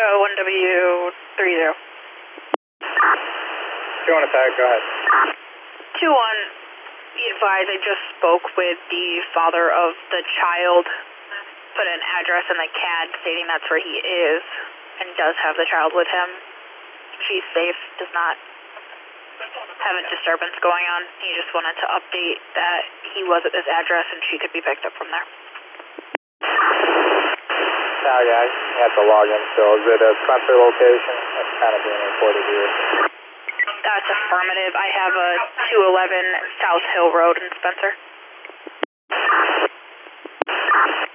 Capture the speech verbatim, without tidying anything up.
Uh, one W three zero. two one attack, go ahead. two one, be advised, I just spoke with the father of the child, put an address in the C A D stating that's where he is, and does have the child with him. She's safe, does not have a disturbance going on. He just wanted to update that he was at this address and she could be picked up from there. Now, yeah, you have to log in still. Is it a Spencer location? That's kind of being reported here. That's affirmative. I have a two eleven South Hill Road in Spencer.